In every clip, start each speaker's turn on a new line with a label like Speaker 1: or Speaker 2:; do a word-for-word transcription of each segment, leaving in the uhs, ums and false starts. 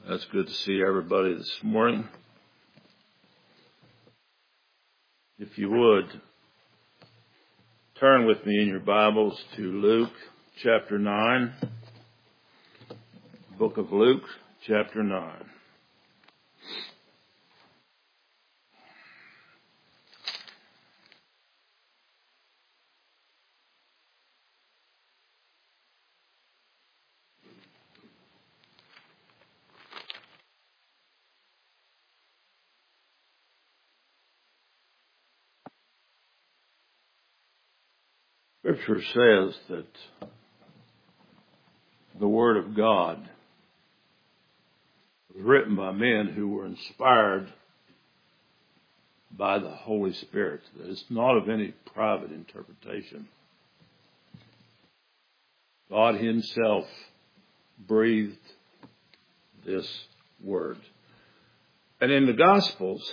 Speaker 1: That's good to see everybody this morning. If you would, turn with me in your Bibles to Luke chapter nine. Book of Luke chapter nine. Scripture says that the Word of God was written by men who were inspired by the Holy Spirit. That it's not of any private interpretation. God Himself breathed this Word. And in the Gospels,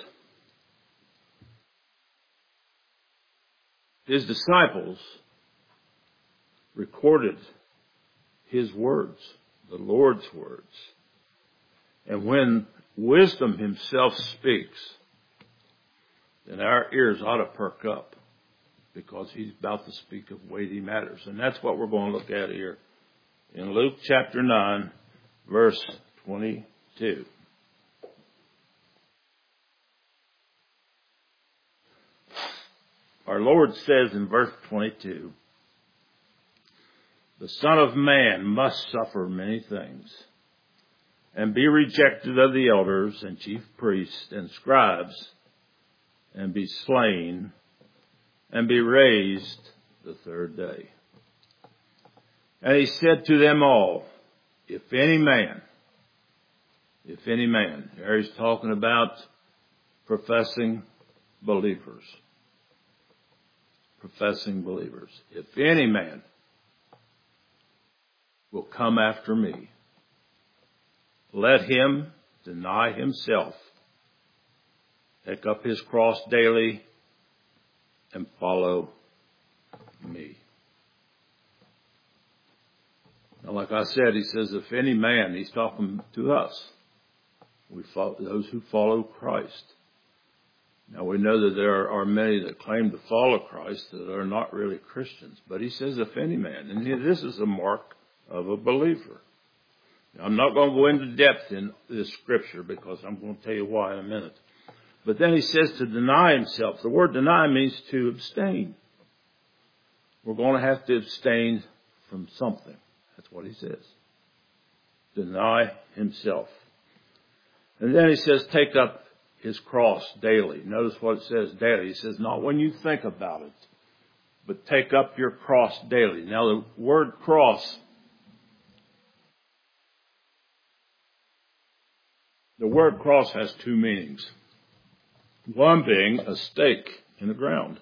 Speaker 1: His disciples recorded His words, the Lord's words. And when wisdom Himself speaks, then our ears ought to perk up because He's about to speak of weighty matters. And that's what we're going to look at here in Luke chapter nine, verse twenty-two. Our Lord says in verse twenty-two, "The Son of Man must suffer many things, and be rejected of the elders and chief priests and scribes, and be slain, and be raised the third day." And He said to them all, if any man, if any man, here He's talking about professing believers, professing believers, if any man will come after me, let him deny himself, take up his cross daily, and follow me. Now, like I said, He says, if any man, He's talking to us, we follow, those who follow Christ. Now, we know that there are many that claim to follow Christ that are not really Christians. But He says, if any man, and this is a mark of a believer. Now, I'm not going to go into depth in this scripture because I'm going to tell you why in a minute. But then He says to deny himself. The word deny means to abstain. We're going to have to abstain from something. That's what He says. Deny himself. And then He says, take up His cross daily. Notice what it says daily. He says, not when you think about it, but take up your cross daily. Now, the word cross, the word cross has two meanings. One being a stake in the ground.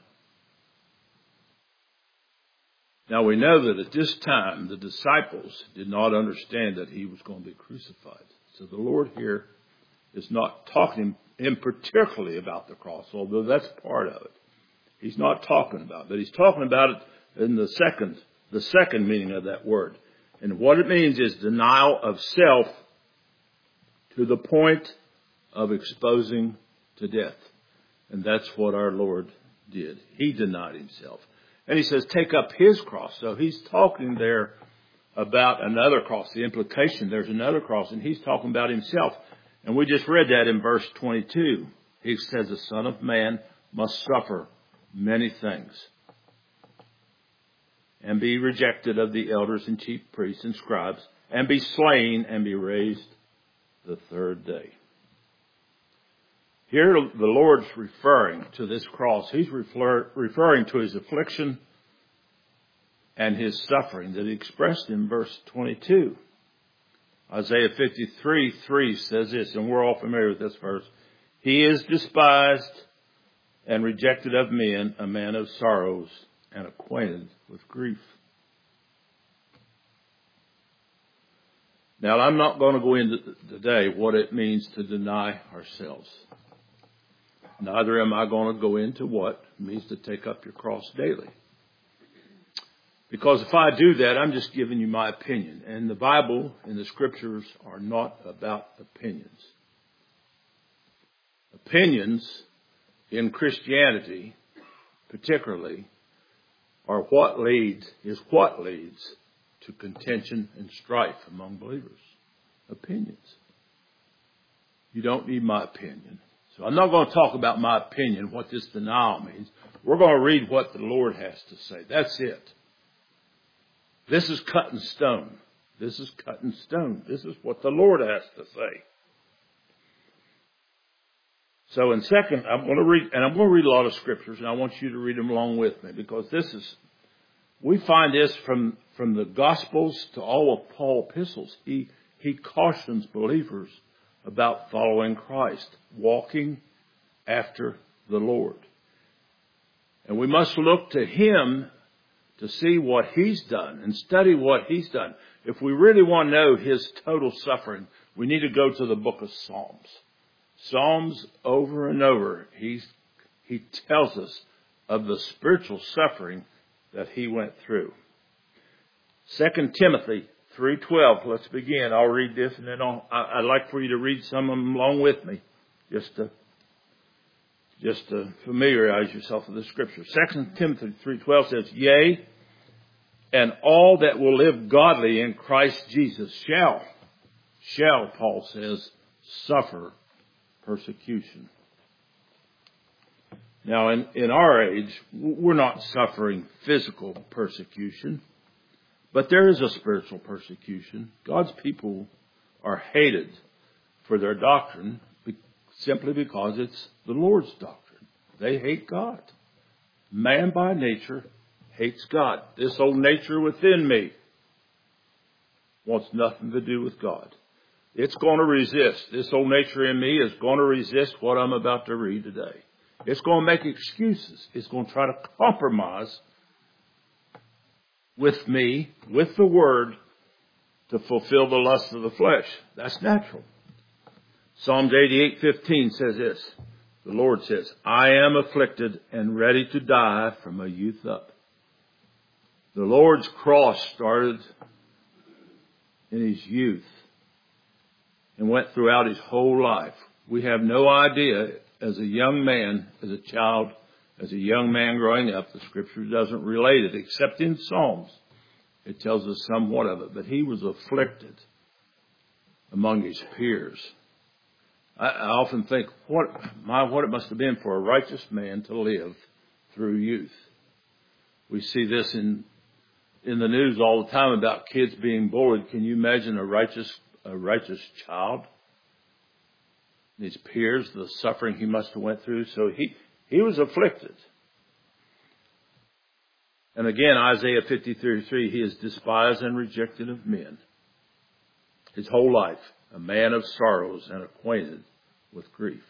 Speaker 1: Now, we know that at this time, the disciples did not understand that He was going to be crucified. So the Lord here is not talking in particularly about the cross, although that's part of it. He's not talking about it, but He's talking about it in the second, the second meaning of that word. And what it means is denial of self to the point of exposing to death. And that's what our Lord did. He denied Himself. And He says, take up His cross. So He's talking there about another cross. The implication, there's another cross, and He's talking about Himself. And we just read that in verse twenty-two. He says, the Son of Man must suffer many things, and be rejected of the elders and chief priests and scribes, and be slain, and be raised the third day. Here the Lord's referring to this cross. He's refer, referring to His affliction and His suffering that He expressed in verse twenty-two. Isaiah fifty-three three says this, and we're all familiar with this verse. He is despised and rejected of men, a man of sorrows and acquainted with grief. Now, I'm not going to go into today what it means to deny ourselves. Neither am I going to go into what it means to take up your cross daily. Because if I do that, I'm just giving you my opinion. And the Bible and the Scriptures are not about opinions. Opinions in Christianity, particularly, are what leads, is what leads to contention and strife among believers. Opinions. You don't need my opinion. So I'm not going to talk about my opinion, what this denial means. We're going to read what the Lord has to say. That's it. This is cut in stone. This is cut in stone. This is what the Lord has to say. So in second, I'm going to read, and I'm going to read a lot of scriptures, and I want you to read them along with me, because this is, we find this from, from the Gospels to all of Paul's epistles. He, he cautions believers about following Christ, walking after the Lord. And we must look to Him to see what He's done and study what He's done. If we really want to know His total suffering, we need to go to the book of Psalms. Psalms over and over, he's, He tells us of the spiritual suffering that He went through. Second Timothy three twelve, let's begin. I'll read this and then I'll, I'd like for you to read some of them along with me, just to Just to familiarize yourself with the Scripture. Second Timothy three twelve says, Yea, and all that will live godly in Christ Jesus shall, shall, Paul says, suffer persecution. Now, in, in our age, we're not suffering physical persecution, but there is a spiritual persecution. God's people are hated for their doctrine simply because it's the Lord's doctrine. They hate God. Man by nature hates God. This old nature within me wants nothing to do with God. It's going to resist. This old nature in me is going to resist what I'm about to read today. It's going to make excuses. It's going to try to compromise with me, with the Word, to fulfill the lust of the flesh. That's natural. Psalms eighty-eight fifteen says this. The Lord says, I am afflicted and ready to die from my youth up. The Lord's cross started in His youth and went throughout His whole life. We have no idea as a young man, as a child, as a young man growing up, the Scripture doesn't relate it except in Psalms. It tells us somewhat of it. But He was afflicted among His peers. I often think, what my what it must have been for a righteous man to live through youth. We see this in in the news all the time about kids being bullied. Can you imagine a righteous a righteous child? His peers, the suffering he must have went through. So he he was afflicted. And again, Isaiah fifty-three three, He is despised and rejected of men. His whole life, a man of sorrows and acquainted with grief.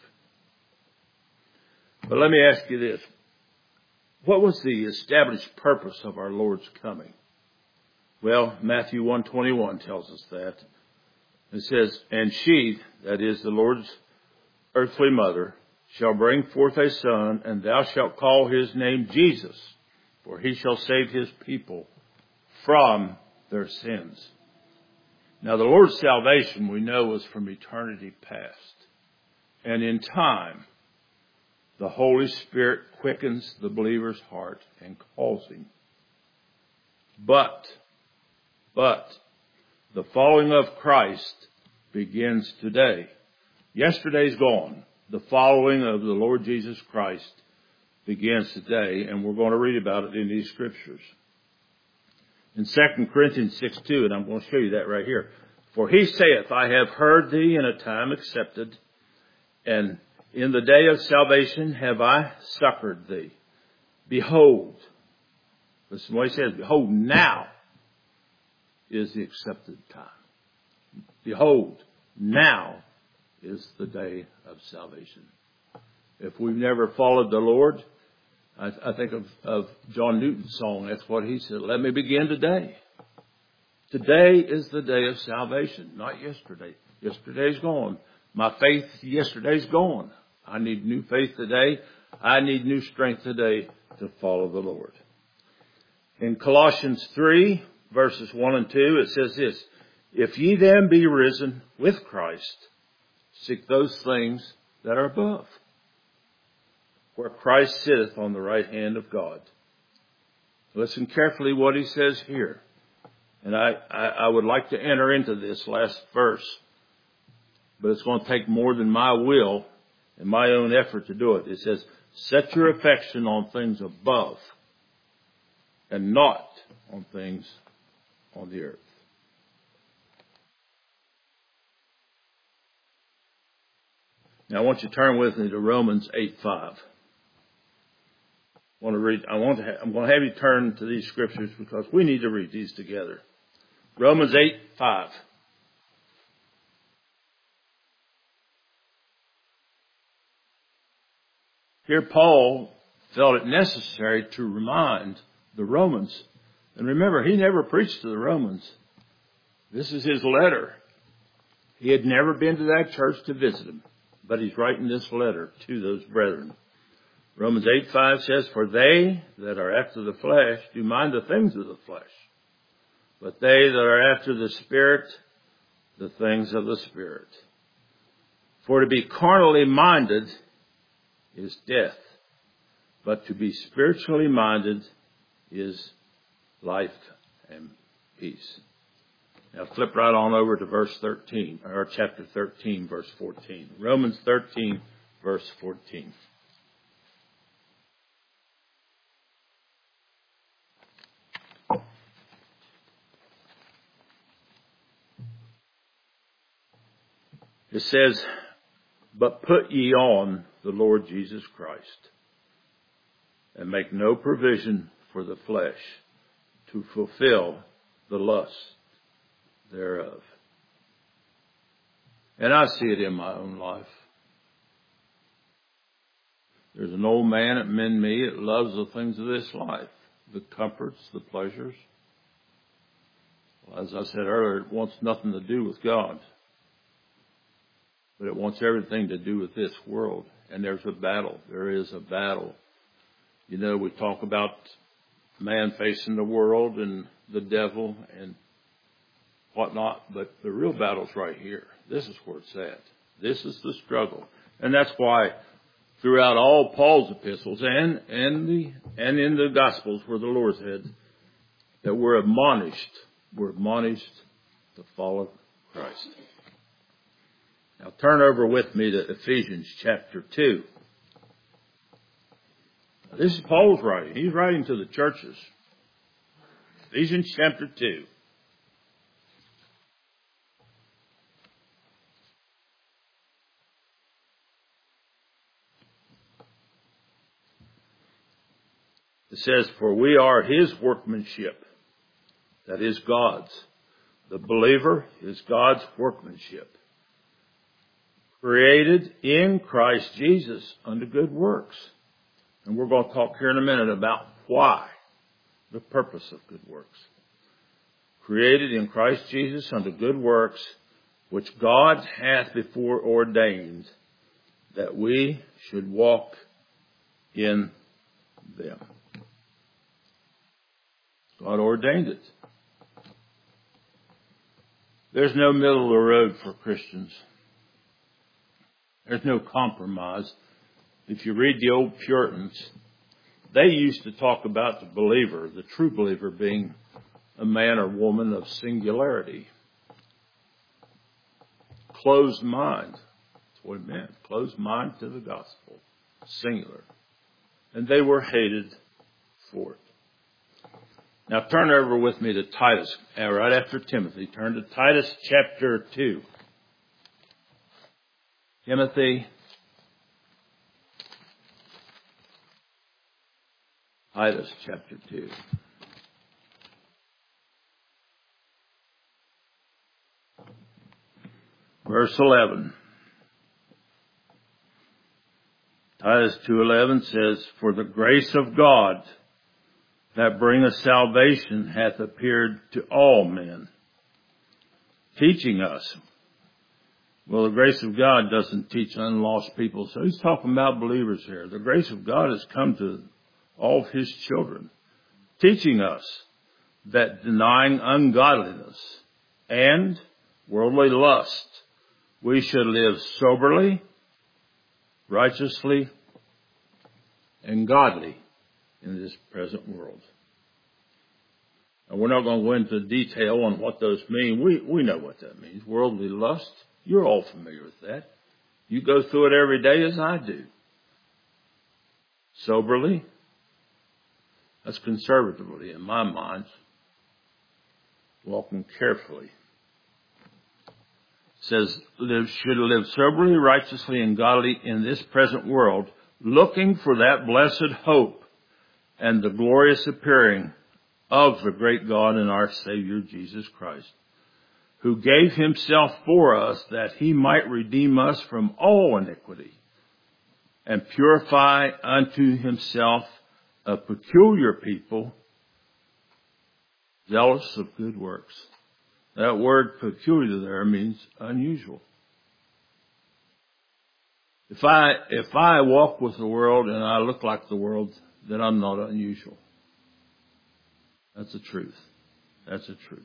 Speaker 1: But let me ask you this. What was the established purpose of our Lord's coming? Well, Matthew one twenty-one tells us that. It says, And she, that is the Lord's earthly mother, shall bring forth a son, and thou shalt call his name Jesus, for he shall save his people from their sins. Now, the Lord's salvation, we know, was from eternity past. And in time, the Holy Spirit quickens the believer's heart and calls him. But, but, the following of Christ begins today. Yesterday's gone. The following of the Lord Jesus Christ begins today, and we're going to read about it in these Scriptures. In Second Corinthians six two, and I'm going to show you that right here. For he saith, I have heard thee in a time accepted, and in the day of salvation have I succored thee. Behold, listen to what he says, behold, now is the accepted time. Behold, now is the day of salvation. If we've never followed the Lord, I, I think of, of John Newton's song. That's what he said. Let me begin today. Today is the day of salvation, not yesterday. Yesterday's gone. My faith yesterday's gone. I need new faith today. I need new strength today to follow the Lord. In Colossians three, verses one and two, it says this, if ye then be risen with Christ, seek those things that are above, where Christ sitteth on the right hand of God. Listen carefully what he says here. And I, I, I would like to enter into this last verse, but it's going to take more than my will and my own effort to do it. It says, set your affection on things above and not on things on the earth. Now I want you to turn with me to Romans eight five. I want to read, I want to ha- I'm going to have you turn to these scriptures because we need to read these together. Romans eight five. Here Paul felt it necessary to remind the Romans. And remember, he never preached to the Romans. This is his letter. He had never been to that church to visit them, but he's writing this letter to those brethren. Romans eight five says, for they that are after the flesh do mind the things of the flesh, but they that are after the Spirit, the things of the Spirit. For to be carnally minded is death, but to be spiritually minded is life and peace. Now flip right on over to verse thirteen, or chapter thirteen, verse fourteen. Romans thirteen, verse fourteen. It says, but put ye on the Lord Jesus Christ, and make no provision for the flesh to fulfill the lust thereof. And I see it in my own life. There's an old man in me that loves the things of this life, the comforts, the pleasures. Well, as I said earlier, it wants nothing to do with God, but it wants everything to do with this world. And there's a battle. There is a battle. You know, we talk about man facing the world and the devil and whatnot, but the real battle's right here. This is where it's at. This is the struggle. And that's why throughout all Paul's epistles and, and the, and in the Gospels where the Lord said that we're admonished, we're admonished to follow Christ. Now turn over with me to Ephesians chapter two. Now, this is Paul's writing. He's writing to the churches. Ephesians chapter two. It says, for we are his workmanship, that is God's. The believer is God's workmanship, created in Christ Jesus unto good works. And we're going to talk here in a minute about why, the purpose of good works. Created in Christ Jesus unto good works, which God hath before ordained that we should walk in them. God ordained it. There's no middle of the road for Christians. There's no compromise. If you read the old Puritans, they used to talk about the believer, the true believer, being a man or woman of singularity. Closed mind. That's what it meant. Closed mind to the gospel. Singular. And they were hated for it. Now turn over with me to Titus, right after Timothy. Turn to Titus chapter two. Timothy, Titus chapter two. Verse eleven. Titus two eleven says, for the grace of God that bringeth salvation hath appeared to all men, teaching us. Well, the grace of God doesn't teach unlost people. So he's talking about believers here. The grace of God has come to all of his children, teaching us that denying ungodliness and worldly lust, we should live soberly, righteously, and godly in this present world. And we're not going to go into detail on what those mean. We, we know what that means. Worldly lust, you're all familiar with that. You go through it every day as I do. Soberly, that's conservatively in my mind. Walking carefully. It says, live, should live soberly, righteously, and godly in this present world, looking for that blessed hope and the glorious appearing of the great God and our Savior Jesus Christ, who gave himself for us that he might redeem us from all iniquity and purify unto himself a peculiar people, zealous of good works. That word peculiar there means unusual. If I, if I walk with the world and I look like the world, then I'm not unusual. That's the truth. That's the truth.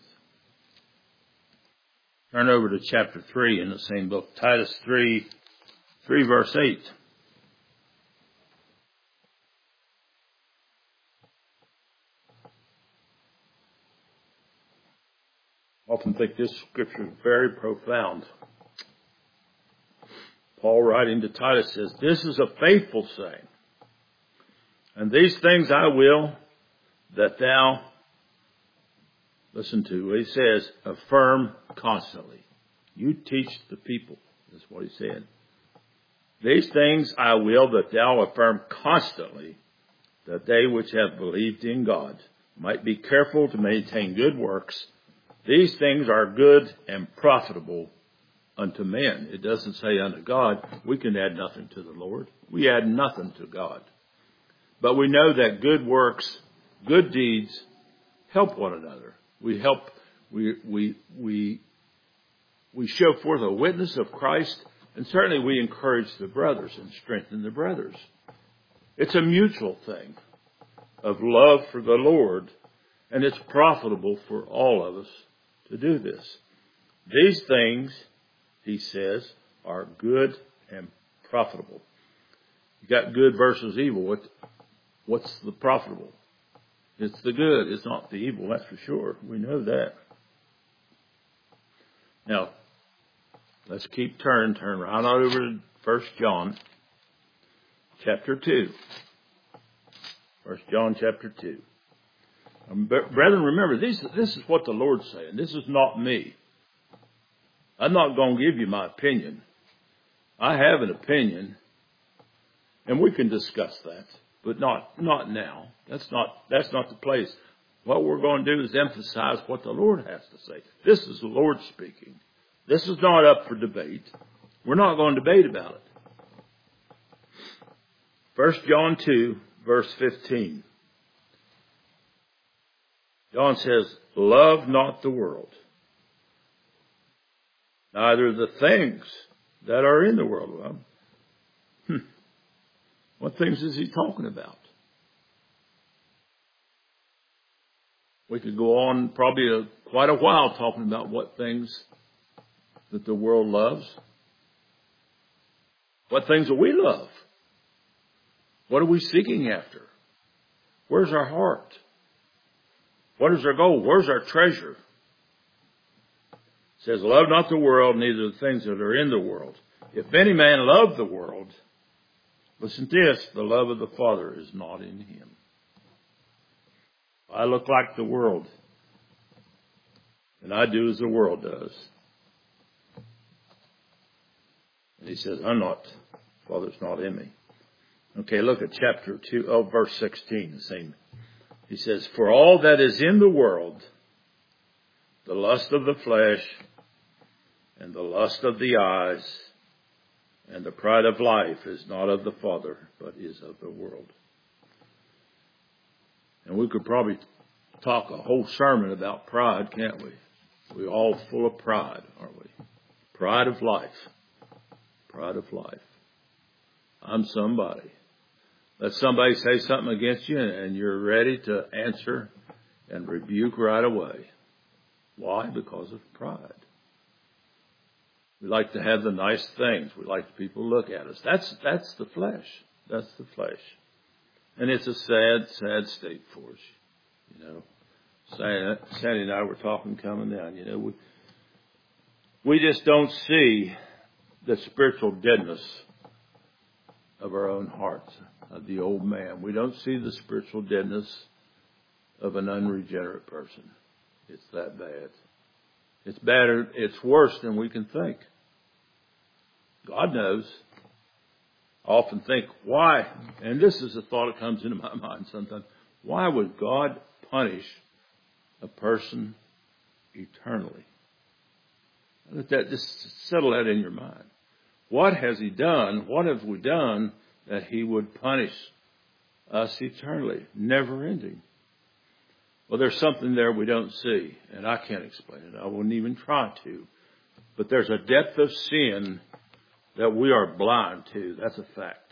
Speaker 1: Turn over to chapter three in the same book, Titus three, three verse eight. I often think this scripture is very profound. Paul writing to Titus says, this is a faithful saying, and these things I will that thou, listen to what he says, affirm constantly. You teach the people. That's what he said. These things I will that thou affirm constantly, that they which have believed in God might be careful to maintain good works. These things are good and profitable unto men. It doesn't say unto God. We can add nothing to the Lord. We add nothing to God. But we know that good works, good deeds, help one another. We help, we, we, we, we show forth a witness of Christ, and certainly we encourage the brothers and strengthen the brothers. It's a mutual thing of love for the Lord, and it's profitable for all of us to do this. These things, he says, are good and profitable. You got good versus evil. What, what's the profitable? It's the good. It's not the evil, that's for sure. We know that. Now, let's keep turning. Turn right on over to First John chapter two. First John chapter two. Um, brethren, remember, this, this is what the Lord's saying. This is not me. I'm not going to give you my opinion. I have an opinion, and we can discuss that, but not not now. That's not that's not the place. What we're going to do is emphasize what the Lord has to say. This is the Lord speaking. This is not up for debate. We're not going to debate about it. First John two, verse fifteen. John says, love not the world, neither the things that are in the world. Well, hmm, what things is he talking about? We could go on probably a, quite a while talking about what things that the world loves. What things do we love? What are we seeking after? Where's our heart? What is our goal? Where's our treasure? It says, love not the world, neither the things that are in the world. If any man love the world, listen to this, the love of the Father is not in him. I look like the world, and I do as the world does. And he says, I'm not, Father's not in me. Okay, look at chapter two, oh, verse sixteen, the same. He says, for all that is in the world, the lust of the flesh, and the lust of the eyes, and the pride of life is not of the Father, but is of the world. And we could probably talk a whole sermon about pride, can't we? We're all full of pride, aren't we? Pride of life. Pride of life. I'm somebody. Let somebody say something against you and you're ready to answer and rebuke right away. Why? Because of pride. We like to have the nice things. We like people to look at us. That's, that's the flesh. That's the flesh. And it's a sad, sad state for us. You know, Sandy and I were talking coming down. You know, we, we just don't see the spiritual deadness of our own hearts, of the old man. We don't see the spiritual deadness of an unregenerate person. It's that bad. It's better, it's worse than we can think. God knows. I often think, why, and this is a thought that comes into my mind sometimes, why would God punish a person eternally? Let that, just settle that in your mind. What has He done? What have we done that He would punish us eternally, never ending? Well, there's something there we don't see, and I can't explain it. I wouldn't even try to. But there's a depth of sin that we are blind to. That's a fact.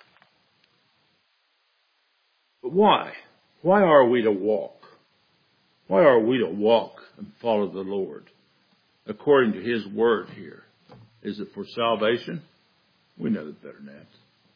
Speaker 1: But why? Why are we to walk? Why are we to walk and follow the Lord according to His word here? Is it for salvation? We know it better than that.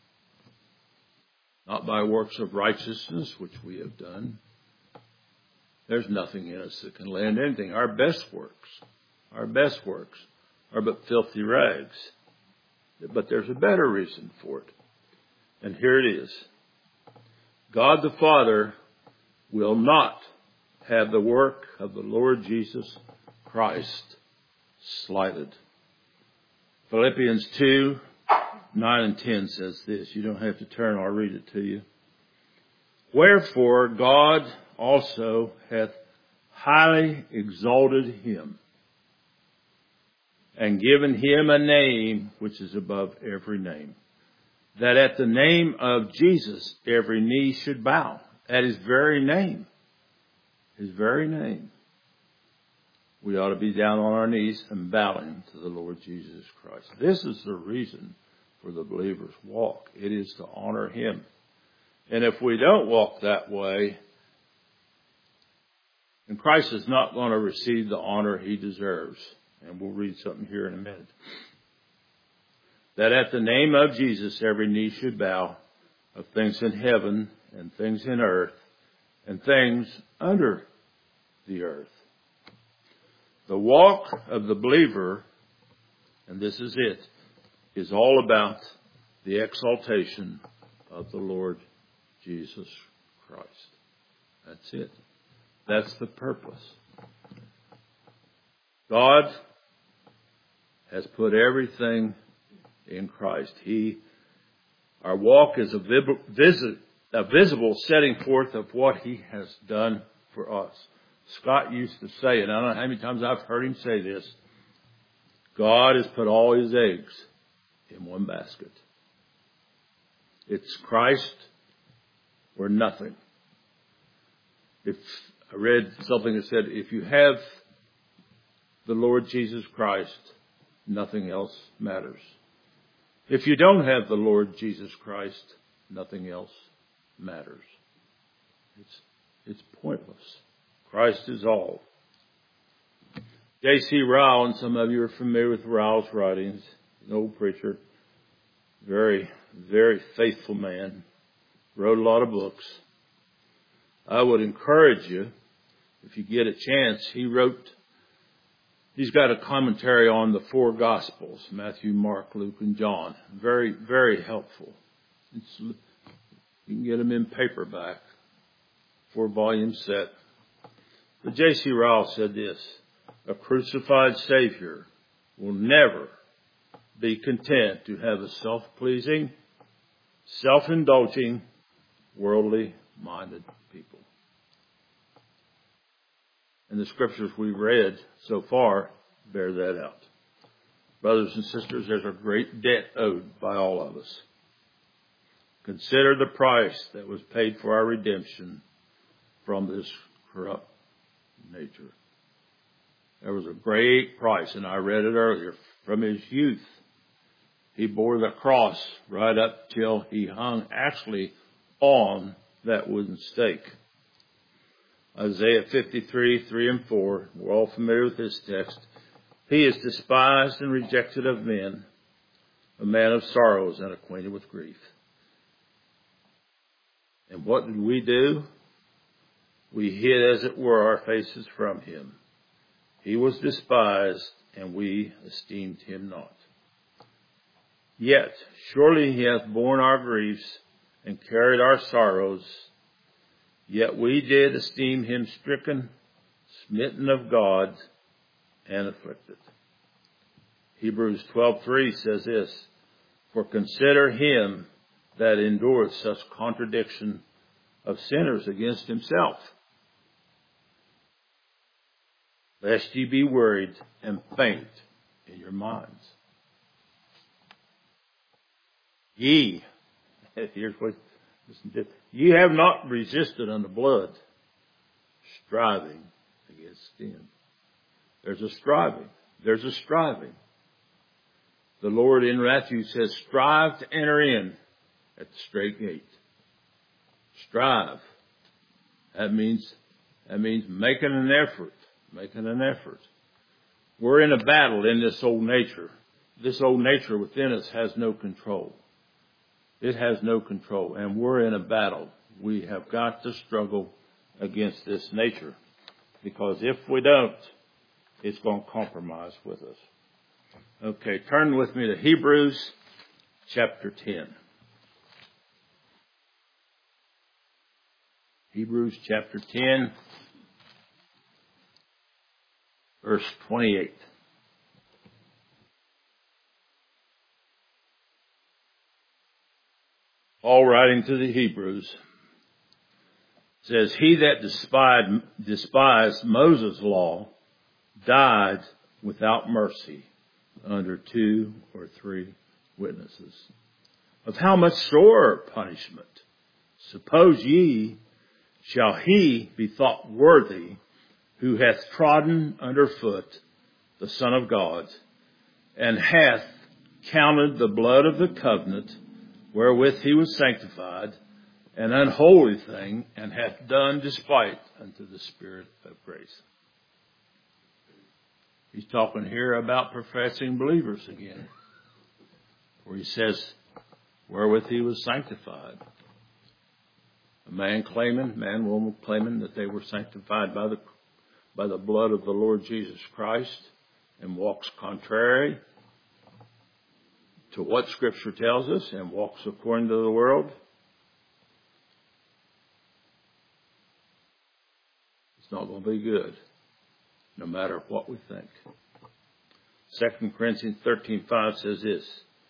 Speaker 1: Not by works of righteousness, which we have done. There's nothing in us that can land anything. Our best works, our best works are but filthy rags. But there's a better reason for it. And here it is. God the Father will not have the work of the Lord Jesus Christ slighted. Philippians two, nine and ten says this. You don't have to turn, I'll read it to you. Wherefore God also hath highly exalted Him, and given Him a name which is above every name, that at the name of Jesus every knee should bow. At His very name. His very name. We ought to be down on our knees and bowing to the Lord Jesus Christ. This is the reason for the believer's walk. It is to honor Him. And if we don't walk that way, then Christ is not going to receive the honor He deserves. And we'll read something here in a minute. That at the name of Jesus every knee should bow, of things in heaven and things in earth and things under the earth. The walk of the believer, and this is it, is all about the exaltation of the Lord Jesus Christ. That's it. That's the purpose. God has put everything in Christ. He, our walk is a, visit, a visible setting forth of what He has done for us. Scott used to say, and I don't know how many times I've heard him say this, God has put all His eggs in one basket. It's Christ or nothing. If I read something that said, if you have the Lord Jesus Christ, nothing else matters. If you don't have the Lord Jesus Christ, nothing else matters. It's, it's pointless. Christ is all. J C Ryle, and some of you are familiar with Ryle's writings, an old preacher, very, very faithful man, wrote a lot of books. I would encourage you, if you get a chance, he wrote, he's got a commentary on the four Gospels, Matthew, Mark, Luke, and John. Very, very helpful. It's, you can get them in paperback, four volume set. But J C Ryle said this, a crucified Savior will never be content to have a self-pleasing, self-indulging, worldly-minded people. And the scriptures we've read so far bear that out. Brothers and sisters, there's a great debt owed by all of us. Consider the price that was paid for our redemption from this corrupt nature. There was a great price, and I read it earlier. From his youth, he bore the cross right up till he hung actually on that wooden stake. Isaiah fifty-three, three and four, we're all familiar with this text. He is despised and rejected of men, a man of sorrows and acquainted with grief. And what did we do? We hid, as it were, our faces from him. He was despised, and we esteemed him not. Yet, surely he hath borne our griefs and carried our sorrows. Yet we did esteem him stricken, smitten of God, and afflicted. Hebrews twelve three says this, for consider him that endureth such contradiction of sinners against himself, lest ye be worried and faint in your minds. Ye, here's what, listen to, ye have not resisted unto blood, striving against sin. There's a striving. There's a striving. The Lord in Matthew says, strive to enter in at the straight gate. Strive. That means, that means making an effort. Making an effort. We're in a battle in this old nature. This old nature within us has no control. It has no control. And we're in a battle. We have got to struggle against this nature. Because if we don't, it's going to compromise with us. Okay, turn with me to Hebrews chapter ten. Hebrews chapter ten, verse twenty-eight. Paul, writing to the Hebrews, says, he that despised, despised Moses' law died without mercy under two or three witnesses. Of how much sorer punishment, suppose ye, shall he be thought worthy who hath trodden under foot the Son of God, and hath counted the blood of the covenant wherewith he was sanctified an unholy thing, and hath done despite unto the Spirit of grace. He's talking here about professing believers again, where he says, wherewith he was sanctified. A man claiming, man, woman claiming that they were sanctified by the by the blood of the Lord Jesus Christ, and walks contrary to what Scripture tells us, and walks according to the world, it's not going to be good, no matter what we think. Second Corinthians thirteen five says this,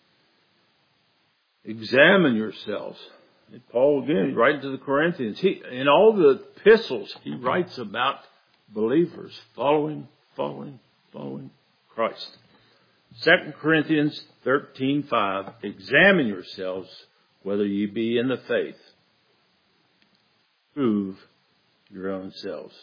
Speaker 1: examine yourselves. And Paul, again, writing to the Corinthians, he, in all the epistles, he writes about believers following, following, following Christ. Second Corinthians thirteen five, examine yourselves whether ye be in the faith. Prove your own selves.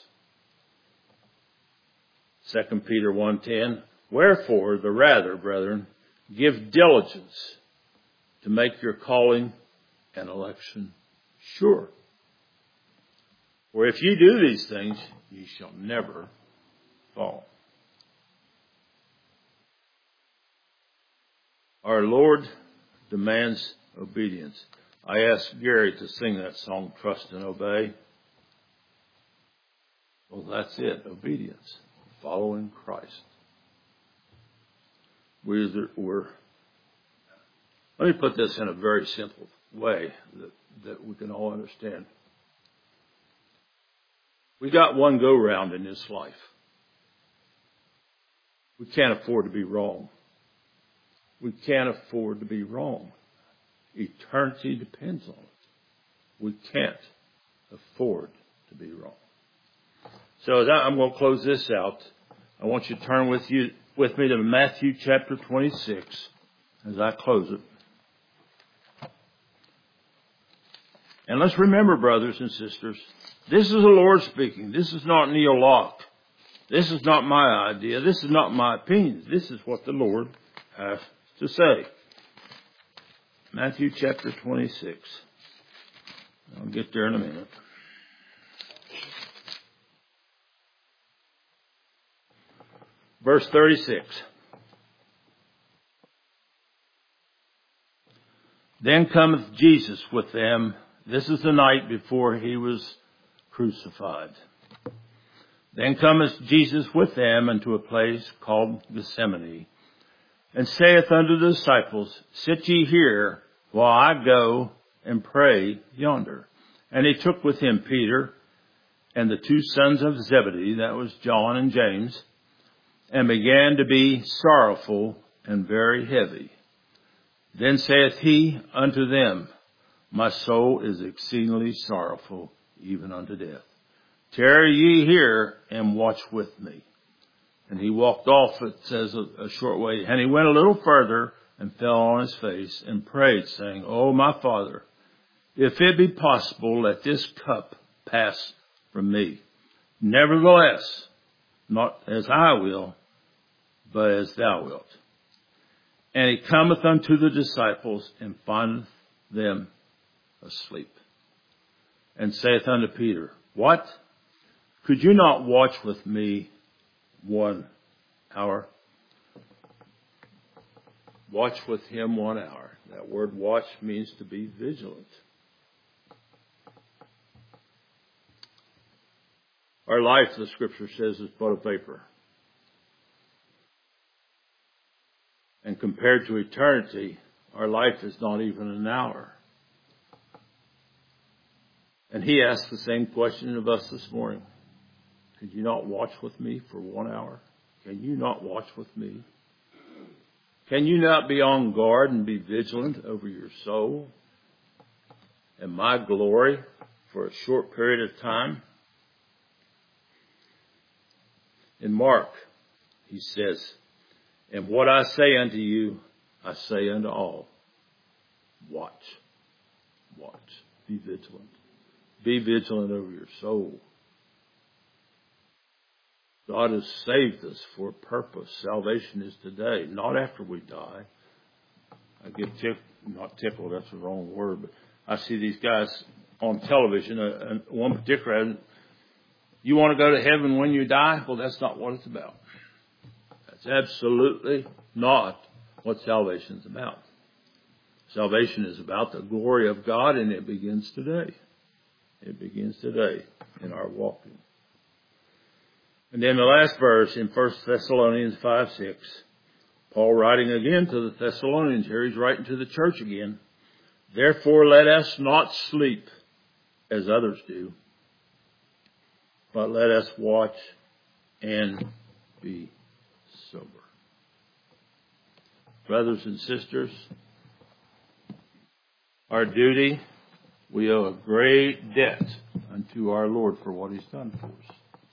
Speaker 1: Second Peter one ten, wherefore the rather, brethren, give diligence to make your calling and election sure. For if ye do these things, ye shall never fall. Our Lord demands obedience. I asked Gary to sing that song, Trust and Obey. Well, that's it, obedience, following Christ. We're, we're, let me put this in a very simple way that, that we can all understand. We got one go round in this life. We can't afford to be wrong. We can't afford to be wrong. Eternity depends on it. We can't afford to be wrong. So as I, I'm going to close this out. I want you to turn with you with me to Matthew chapter twenty-six as I close it. And let's remember, brothers and sisters, this is the Lord speaking. This is not Neil Locke. This is not my idea. This is not my opinion. This is what the Lord has to say. Matthew chapter twenty-six, I'll get there in a minute. Verse thirty-six. Then cometh Jesus with them. This is the night before he was crucified. Then cometh Jesus with them unto a place called Gethsemane, and saith unto the disciples, Sit ye here, while I go and pray yonder. And he took with him Peter and the two sons of Zebedee, that was John and James, and began to be sorrowful and very heavy. Then saith he unto them, My soul is exceedingly sorrowful, even unto death. Tarry ye here and watch with me. And he walked off, it says, a, a short way. And he went a little further and fell on his face and prayed, saying, O my Father, if it be possible, let this cup pass from me. Nevertheless, not as I will, but as thou wilt. And he cometh unto the disciples and findeth them asleep. And saith unto Peter, What? Could you not watch with me one hour? Watch with him one hour. That word watch means to be vigilant. Our life, the scripture says, is but a vapor. And compared to eternity, our life is not even an hour. And he asked the same question of us this morning. Could you not watch with me for one hour? Can you not watch with me? Can you not be on guard and be vigilant over your soul and my glory for a short period of time? In Mark, he says, And what I say unto you, I say unto all. Watch. Watch. Be vigilant. Be vigilant over your soul. God has saved us for a purpose. Salvation is today, not after we die. I get tickled, not tickled, that's the wrong word, but I see these guys on television, uh, and one particular, you want to go to heaven when you die? Well, that's not what it's about. That's absolutely not what salvation is about. Salvation is about the glory of God, and it begins today. It begins today in our walking. And then the last verse in First Thessalonians five six, Paul writing again to the Thessalonians here, he's writing to the church again. Therefore let us not sleep as others do, but let us watch and be sober. Brothers and sisters, our duty, we owe a great debt unto our Lord for what he's done for us.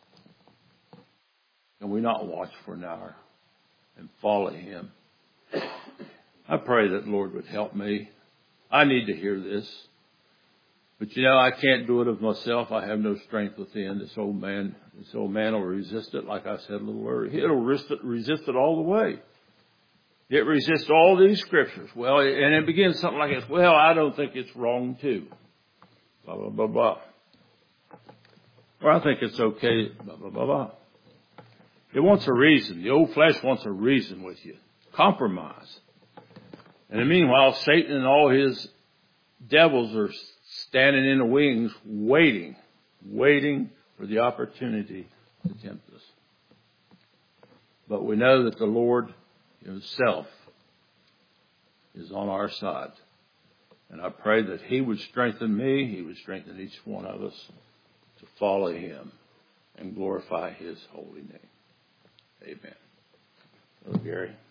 Speaker 1: Can we not watch for an hour and follow him? I pray that the Lord would help me. I need to hear this. But you know, I can't do it of myself. I have no strength within. This old man, this old man will resist it, like I said a little earlier. It'll resist it, resist it all the way. It resists all these scriptures. Well, and it begins something like this. Well, I don't think it's wrong too. Blah, blah, blah, blah. Or I think it's okay. Blah, blah, blah, blah. It wants a reason. The old flesh wants a reason with you. Compromise. And meanwhile, Satan and all his devils are standing in the wings waiting, waiting for the opportunity to tempt us. But we know that the Lord himself is on our side. And I pray that he would strengthen me, he would strengthen each one of us to follow him and glorify his holy name. Amen. Brother Gary.